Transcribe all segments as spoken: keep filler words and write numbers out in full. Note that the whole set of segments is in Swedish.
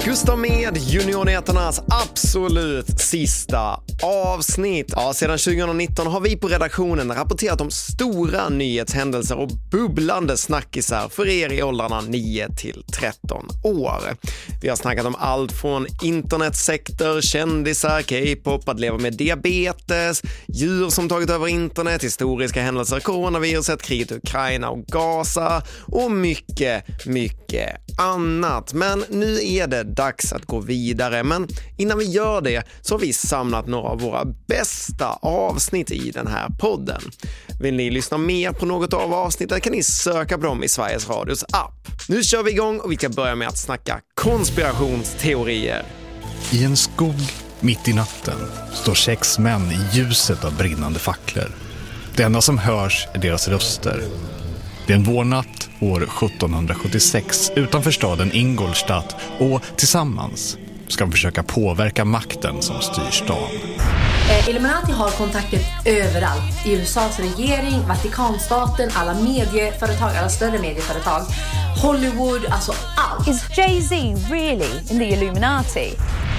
Gustav med Juniornyheternas absolut sista avsnitt. Ja, sedan tjugonitton har vi på redaktionen rapporterat om stora nyhetshändelser och bubblande snackisar för er i åldrarna nio till tretton år. Vi har snackat om allt från internetsektor, kändisar, K-pop, att leva med diabetes, djur som tagit över internet, historiska händelser, coronaviruset, kriget i Ukraina och Gaza och mycket, mycket annat. Men nu är det dags att gå vidare. Men innan vi gör det så har vi samlat några av våra bästa avsnitt i den här podden. Vill ni lyssna mer på något av avsnittet kan ni söka på dem i Sveriges Radios app. Nu kör vi igång och vi kan börja med att snacka konspirationsteorier. I en skog mitt i natten står sex män i ljuset av brinnande facklor. Det enda som hörs är deras röster. Det är en vårnatt år sjuttonhundrasjuttiosex utanför staden Ingolstadt och tillsammans ska de försöka påverka makten som styr stan. Eh, Illuminati har kontakter överallt. I U S A:s regering, Vatikanstaten, alla medieföretag, alla större medieföretag, Hollywood, alltså allt. Is Jay-Z really in the Illuminati?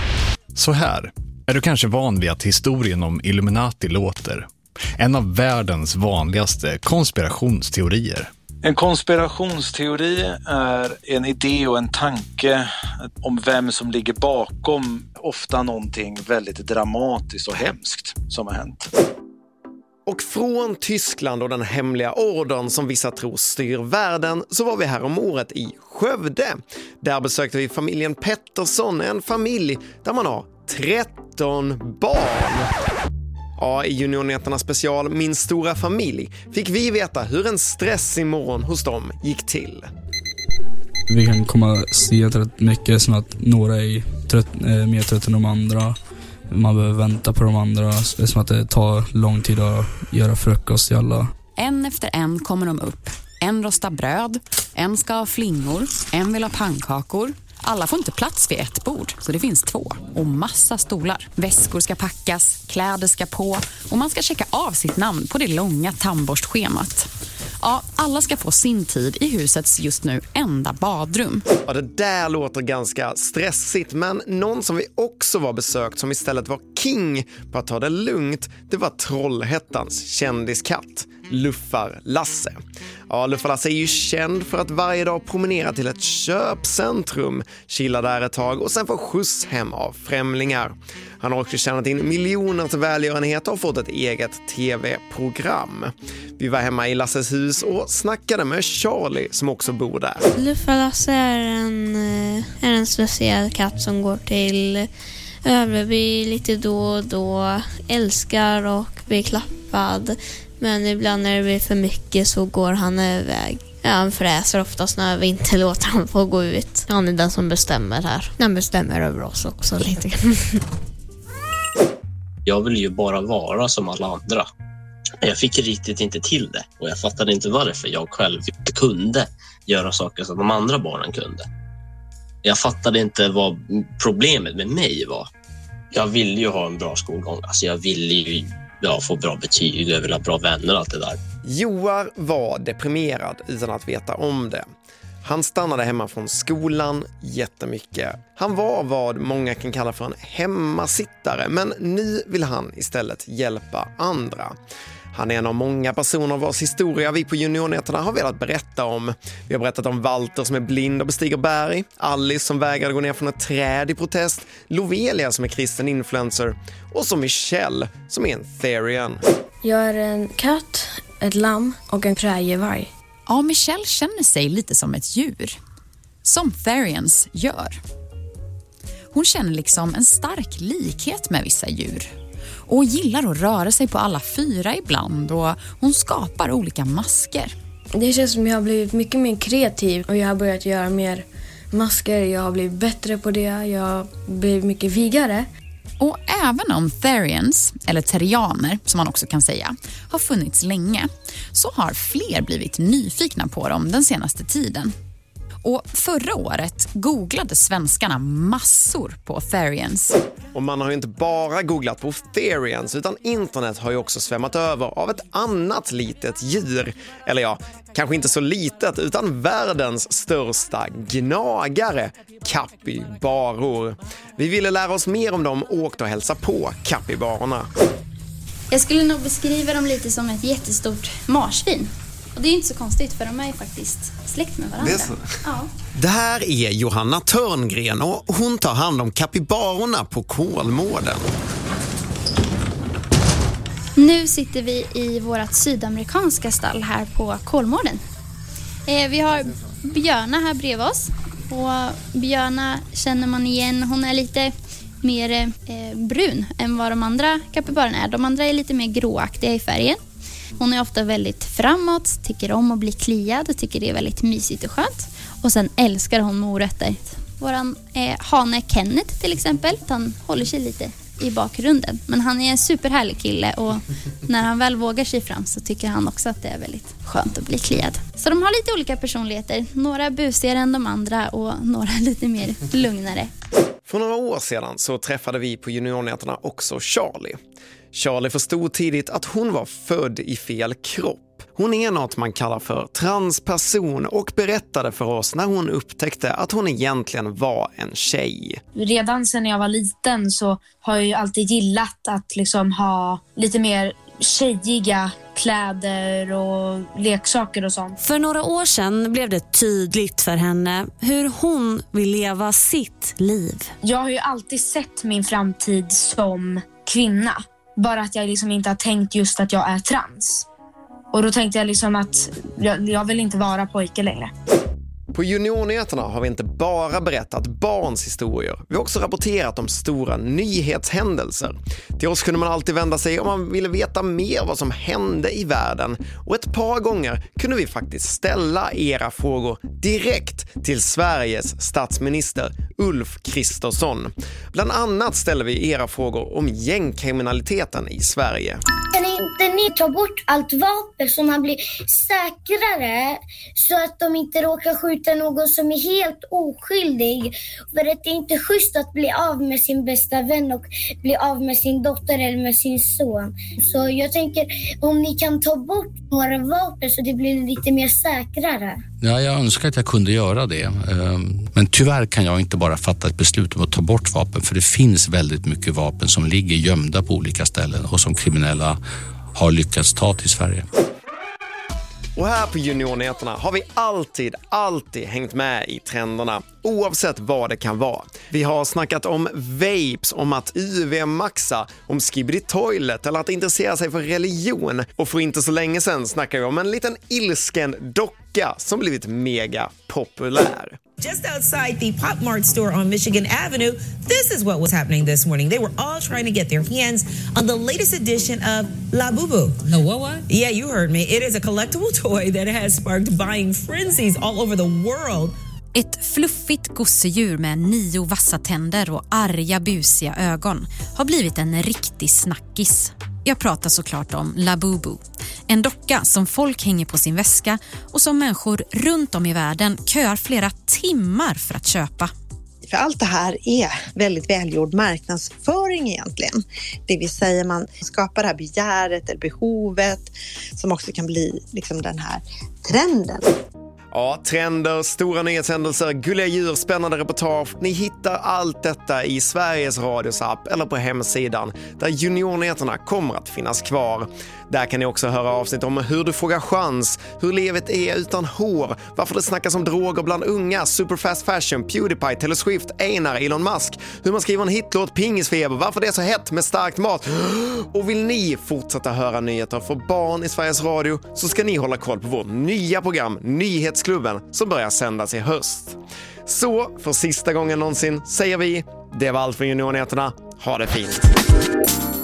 Så här är du kanske van vid att historien om Illuminati låter. En av världens vanligaste konspirationsteorier. En konspirationsteori är en idé och en tanke om vem som ligger bakom ofta någonting väldigt dramatiskt och hemskt som har hänt. Och från Tyskland och den hemliga ordern som vissa tror styr världen så var vi här om året i Skövde. Där besökte vi familjen Pettersson, en familj där man har tretton barn. Ja, i Juniornyheternas special Min stora familj fick vi veta hur en stressig morgon hos dem gick till. Vi kan komma se rätt mycket som att några är trött, eh, mer trött än de andra. Man behöver vänta på de andra. Som att det tar lång tid att göra frukost i alla. En efter en kommer de upp. En rostar bröd, en ska ha flingor, en vill ha pannkakor. Alla får inte plats vid ett bord, så det finns två. Och massa stolar. Väskor ska packas, kläder ska på och man ska checka av sitt namn på det långa tandborstschemat. Ja, alla ska få sin tid i husets just nu enda badrum. Ja, det där låter ganska stressigt, men någon som vi också var besökt som istället var king på att ta det lugnt, det var Trollhättans kändiskatt, Luffar Lasse. Ja, Luffar Lasse är ju känd för att varje dag promenera till ett köpcentrum, chilla där ett tag och sen få skjuts hem av främlingar. Han har också tjänat in miljoner till välgörenhet och fått ett eget tv-program. Vi var hemma i Lasses hus och snackade med Charlie som också bor där. Luffar Lasse är en, är en speciell katt som går till Överby lite då och då, älskar och blir klappad. Men ibland när det blir för mycket så går han iväg. Ja, han fräser oftast när vi inte låter han få gå ut. Han är den som bestämmer här. Han bestämmer över oss också lite. Jag vill ju bara vara som alla andra. Jag fick riktigt inte till det. Och jag fattade inte varför jag själv inte kunde göra saker som de andra barnen kunde. Jag fattade inte vad problemet med mig var. Jag ville ju ha en bra skolgång. Alltså jag ville ju ja, få bra betyg, jag ville ha bra vänner och allt det där. Joar var deprimerad utan att veta om det. Han stannade hemma från skolan jättemycket. Han var vad många kan kalla för en hemmasittare, men nu vill han istället hjälpa andra. Han är en av många personer vars historia vi på Juniornyheterna har velat berätta om. Vi har berättat om Walter som är blind och bestiger berg, Alice som vägrade gå ner från ett träd i protest, Lovelia som är kristen influencer och så Michelle som är en Therian. Jag är en katt, ett lamm och en prärievarg. Ja, Michelle känner sig lite som ett djur. Som Therians gör. Hon känner liksom en stark likhet med vissa djur. Och gillar att röra sig på alla fyra ibland och hon skapar olika masker. Det känns som jag har blivit mycket mer kreativ och jag har börjat göra mer masker. Jag har blivit bättre på det, jag har blivit mycket vigare. Och även om Therians, eller Terrianer som man också kan säga, har funnits länge så har fler blivit nyfikna på dem den senaste tiden. Och förra året googlade svenskarna massor på Therians. Och man har ju inte bara googlat på Therians, utan internet har ju också svämmat över av ett annat litet djur. Eller ja, kanske inte så litet, utan världens största gnagare, kapybaror. Vi ville lära oss mer om dem och åkte och hälsa på kapybarorna. Jag skulle nog beskriva dem lite som ett jättestort marsvin. Och det är ju inte så konstigt, för de är ju faktiskt släkt med varandra. Det är så. Ja. Det här är Johanna Törngren och hon tar hand om kapybarorna på Kolmården. Nu sitter vi i vårt sydamerikanska stall här på Kolmården. Eh, vi har Björna här bredvid oss. Och Björna känner man igen, hon är lite mer eh, brun än vad de andra kapybarorna är. De andra är lite mer gråaktiga i färgen. Hon är ofta väldigt framåt, tycker om att bli kliad och tycker det är väldigt mysigt och skönt. Och sen älskar hon morötter. Våran eh, hane Kenneth till exempel, han håller sig lite i bakgrunden. Men han är en superhärlig kille och när han väl vågar sig fram så tycker han också att det är väldigt skönt att bli kliad. Så de har lite olika personligheter. Några busigare än de andra och några lite mer lugnare. För några år sedan så träffade vi på juniornyheterna också Charlie. Charlie förstod tidigt att hon var född i fel kropp. Hon är något man kallar för transperson och berättade för oss när hon upptäckte att hon egentligen var en tjej. Redan sedan jag var liten så har jag ju alltid gillat att liksom ha lite mer tjejiga kläder och leksaker och sånt. För några år sedan blev det tydligt för henne hur hon vill leva sitt liv. Jag har ju alltid sett min framtid som kvinna. Bara att jag liksom inte har tänkt just att jag är trans. Och då tänkte jag liksom att jag, jag vill inte vara pojke längre. På juniornyheterna har vi inte bara berättat barns historier. Vi har också rapporterat om stora nyhetshändelser. Till oss kunde man alltid vända sig om man ville veta mer vad som hände i världen. Och ett par gånger kunde vi faktiskt ställa era frågor direkt till Sveriges statsminister Ulf Kristersson. Bland annat ställer vi era frågor om gängkriminaliteten i Sverige. Kan inte ni ta bort allt vapen så man blir säkrare så att de inte råkar skjuta någon som är helt oskyldig? För att det är inte schysst att bli av med sin bästa vän och bli av med sin dotter eller med sin son. Så jag tänker om ni kan ta bort några vapen så det blir lite mer säkrare. Ja, jag önskar att jag kunde göra det. Men tyvärr kan jag inte bara fatta ett beslut om att ta bort vapen. För det finns väldigt mycket vapen som ligger gömda på olika ställen och som kriminella har lyckats ta till Sverige. Och här på juniornyheterna har vi alltid, alltid hängt med i trenderna, oavsett vad det kan vara. Vi har snackat om vapes, om att U V-maxa, om Skibidi Toilet eller att intressera sig för religion. Och för inte så länge sedan snackade vi om en liten ilsken docka som blivit mega populär. Just outside the Pop Mart store on Michigan Avenue, this is what was happening this morning. They were all trying to get their hands on the latest edition of Labubu. No, what, what? Yeah, you heard me. It is a collectible toy that has sparked buying frenzies all over the world. Ett fluffigt gosedjur med nio vassa tänder och arga busiga ögon har blivit en riktig snackis. Jag pratar såklart om Labubu. En docka som folk hänger på sin väska och som människor runt om i världen köar flera timmar för att köpa. För allt det här är väldigt välgjord marknadsföring egentligen. Det vill säga man skapar det här begäret eller behovet som också kan bli liksom den här trenden. Ja, trender, stora nyhetshändelser, gulliga djur, spännande reportage. Ni hittar allt detta i Sveriges Radios app eller på hemsidan där juniornyheterna kommer att finnas kvar. Där kan ni också höra avsnitt om hur du frågar chans, hur livet är utan hår, varför det snackas om droger bland unga, superfast fashion, Pewdiepie, Taylor Swift, Einar, Elon Musk, hur man skriver en hitlåt, pingisfeber, varför det är så hett med starkt mat. Och vill ni fortsätta höra nyheter för barn i Sveriges Radio så ska ni hålla koll på vårt nya program Nyhetsklubben som börjar sändas i höst. Så för sista gången någonsin säger vi, det var allt för juniornyheterna. Ha det fint!